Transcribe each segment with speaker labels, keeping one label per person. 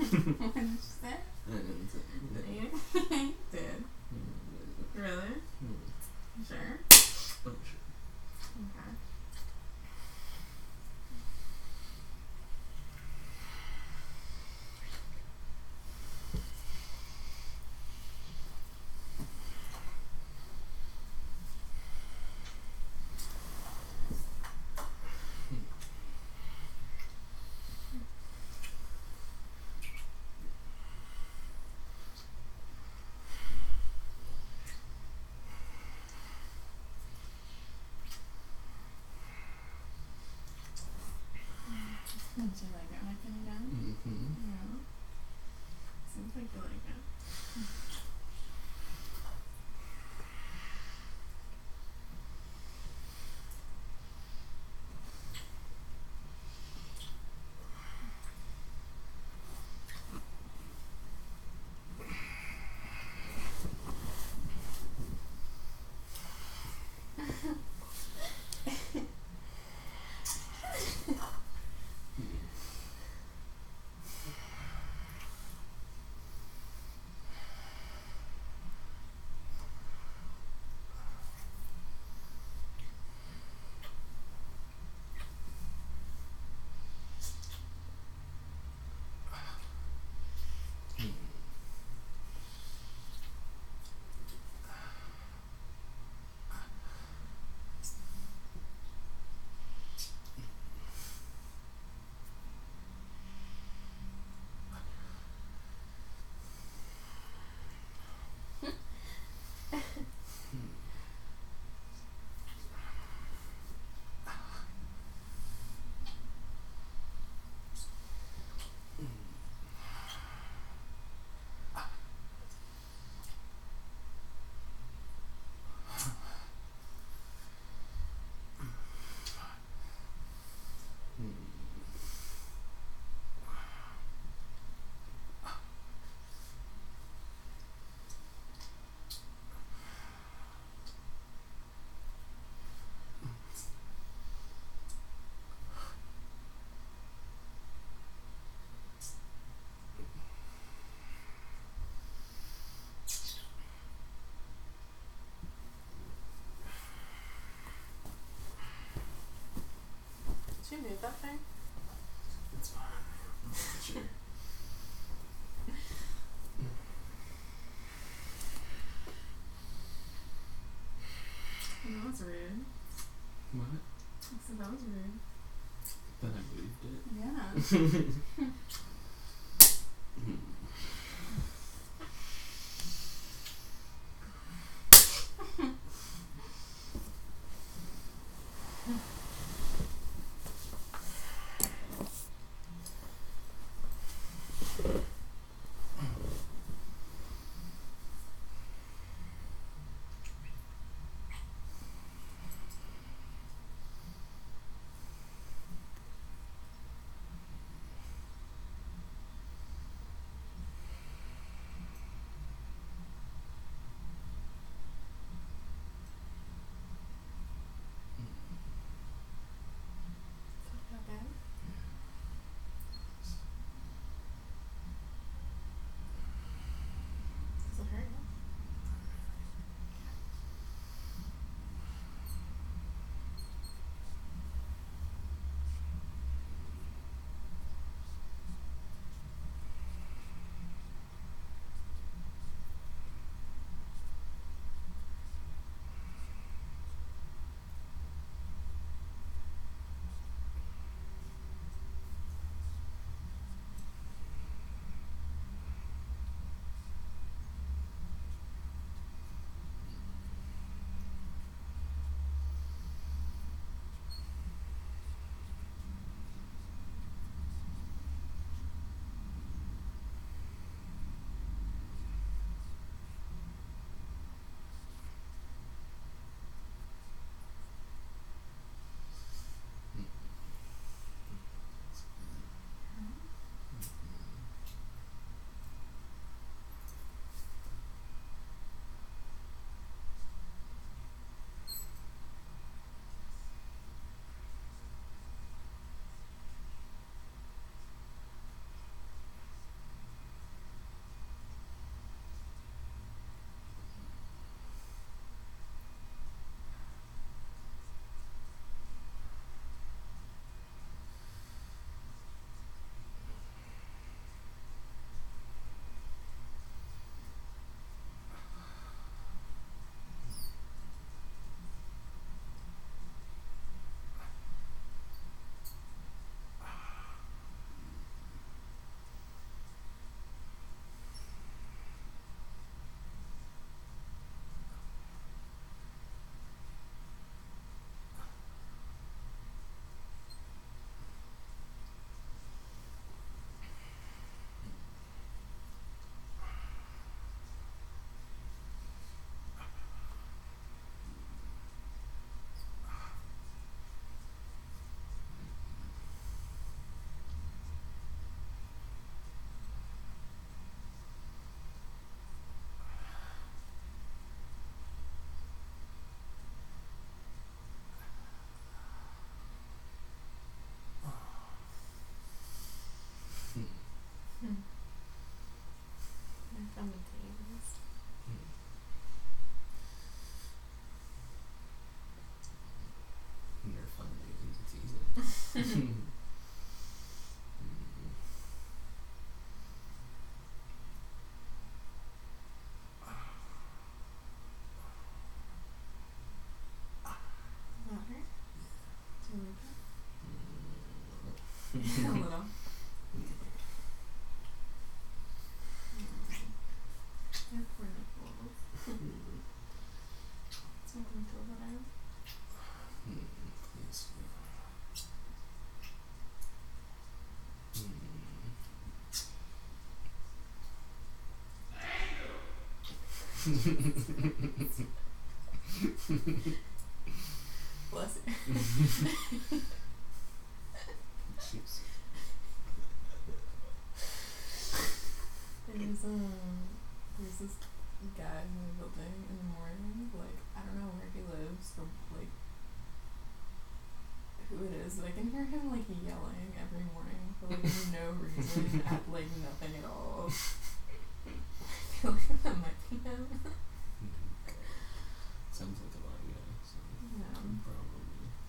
Speaker 1: What did you say?
Speaker 2: I didn't say anything.
Speaker 1: You did. Really? Sure?
Speaker 2: I'm sure.
Speaker 1: Okay. Did you like it when I came down? Yeah. Seems like you like it. Did you move that thing?
Speaker 2: It's fine. Sure.
Speaker 1: That was rude.
Speaker 2: What?
Speaker 1: I said that was rude.
Speaker 2: That I moved it?
Speaker 1: Yeah. Bless you.
Speaker 2: Jeez.
Speaker 1: There's this guy in the building in the morning, like, I don't know where he lives or, like, who it is, but I can hear him, like, yelling every morning for, like, no reason, at, like, nothing at all. I feel like that might be him.
Speaker 2: Sounds like a lot of guys, so
Speaker 1: Yeah.
Speaker 2: probably.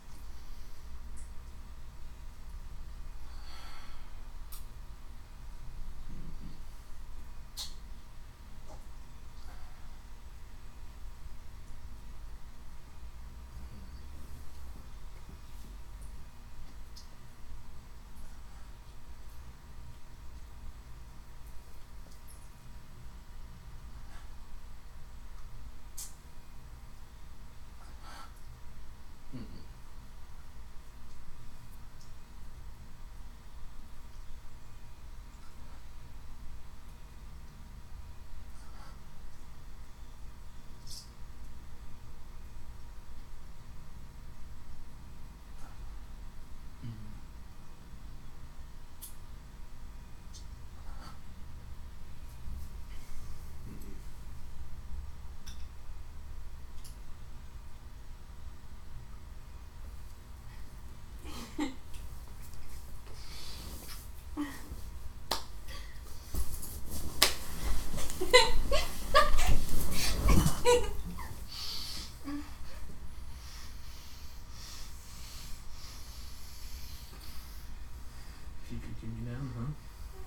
Speaker 2: You could get me down, huh?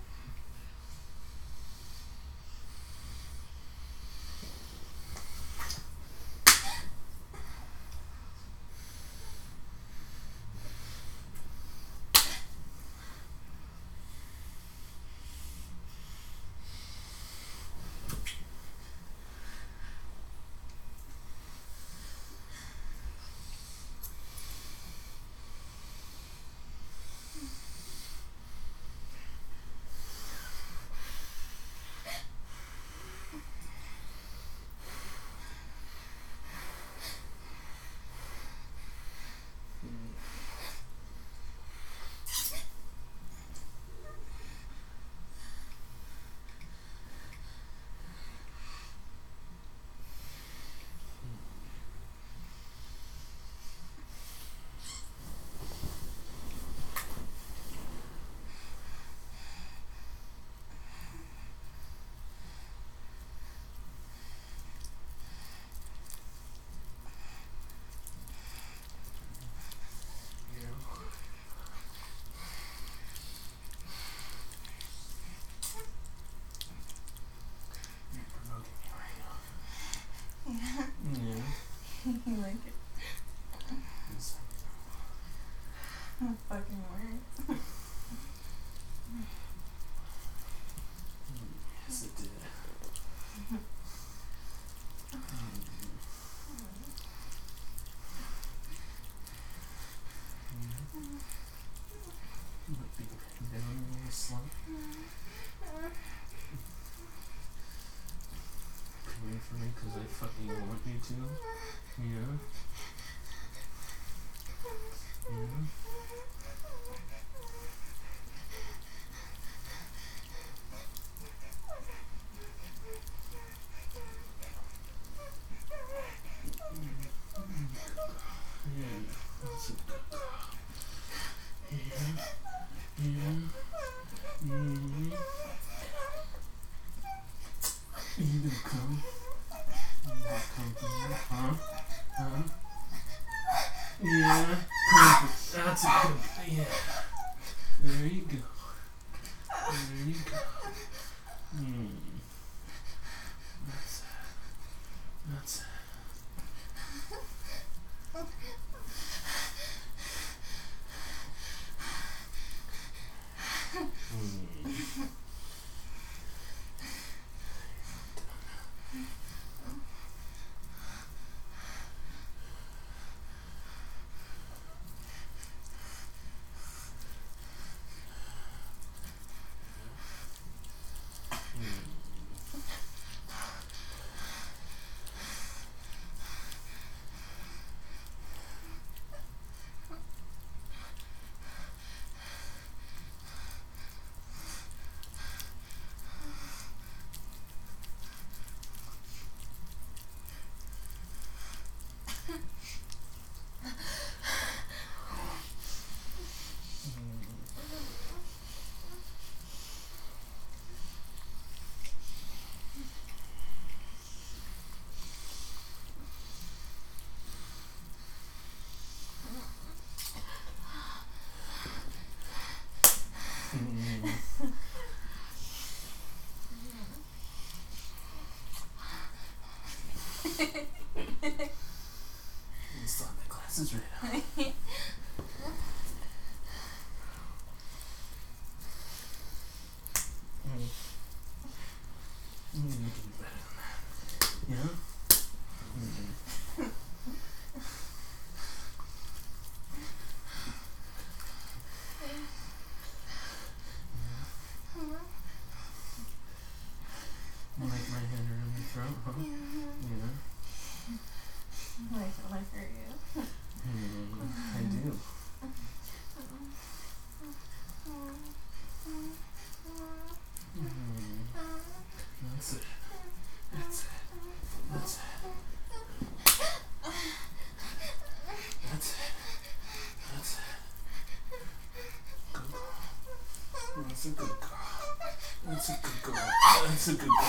Speaker 1: You like it? That fucking works.
Speaker 2: Yes, it did. Might be down a little slow. Wait for me because I fucking want you to. Yeah. Yeah. You gonna come? You gonna come for me? Huh? Huh? Yeah. Perfect. That's a good. Yeah. There you go. There you go. That's it. That's it. You slap my glasses right out. You can do better than that. Yeah? You like my hand around your throat, huh? Yeah.
Speaker 1: Like when I hurt you.
Speaker 2: I do. That's it. That's it. That's it. That's it. That's it. Good girl. That's a good girl. That's a good girl. That's a good girl.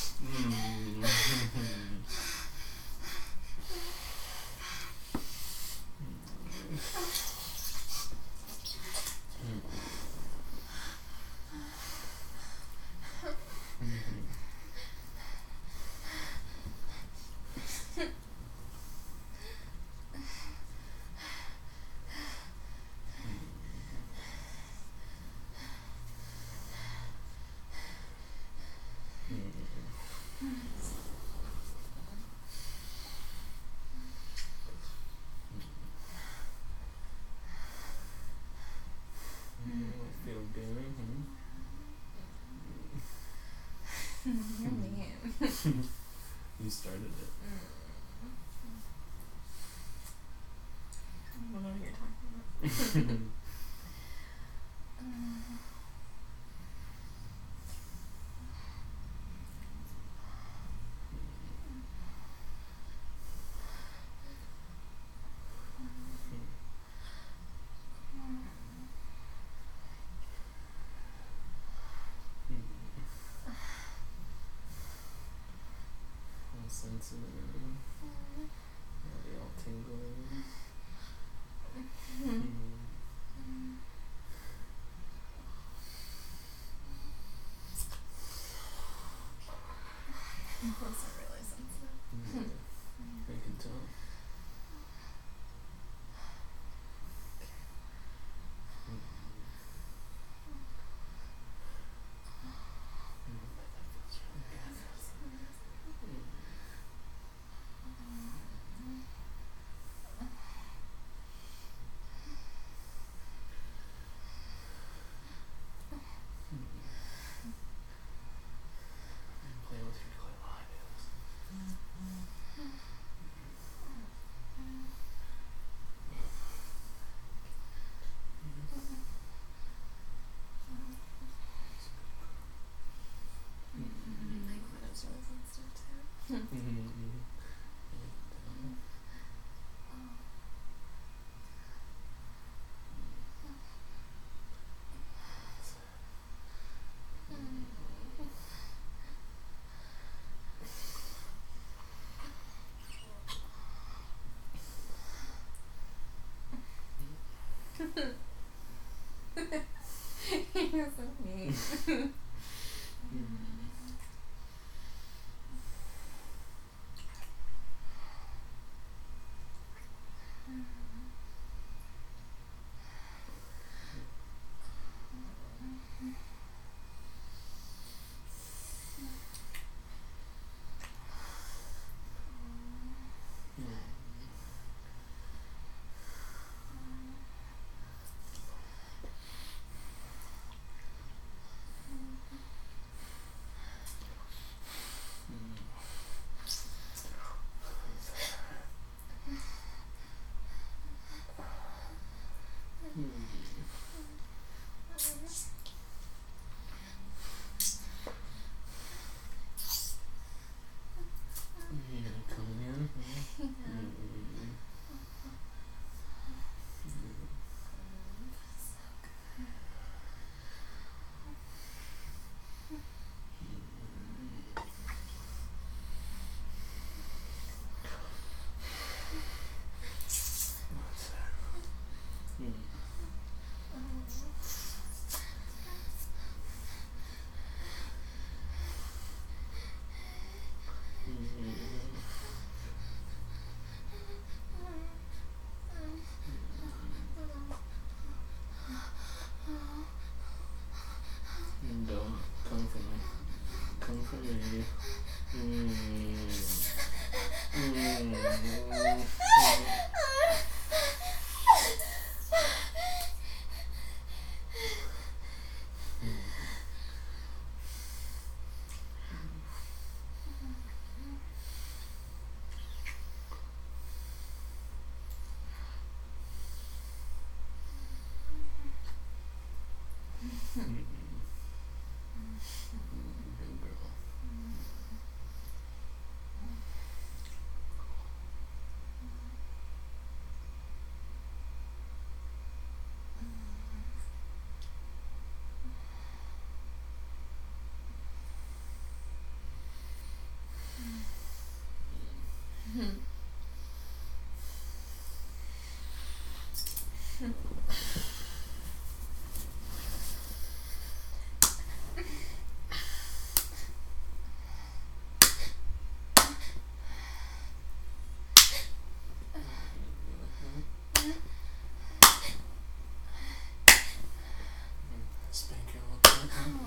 Speaker 2: Feel good,
Speaker 1: You're mean.
Speaker 2: You started it.
Speaker 1: I don't know what you're talking about.
Speaker 2: All sensitive. Body all tingling.
Speaker 1: Those are really sensitive.
Speaker 2: I can tell. Play with your clay lives.
Speaker 1: My clitoris really sensitive too. You're so mean.
Speaker 2: Come for me. Good girl. Spank her a little bit.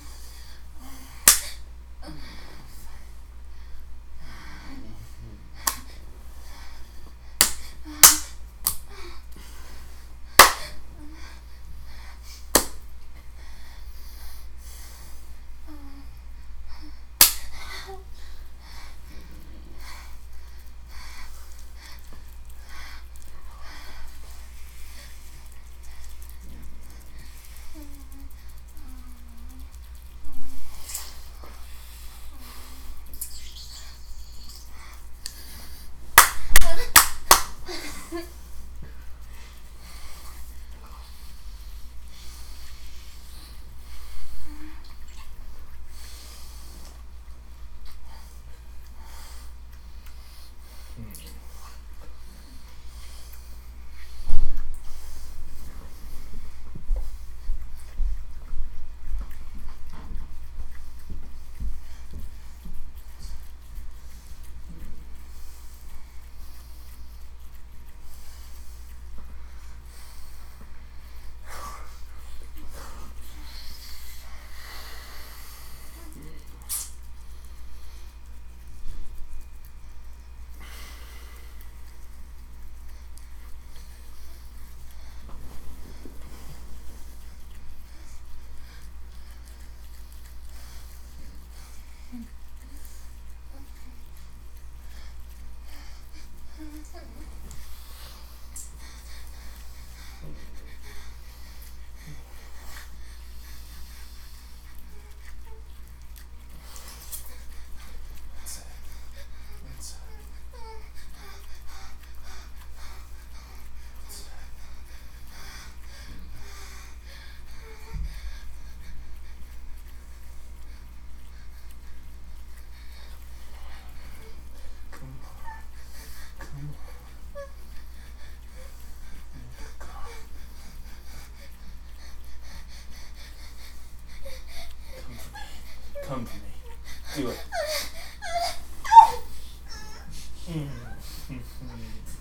Speaker 2: Come to me. Do it.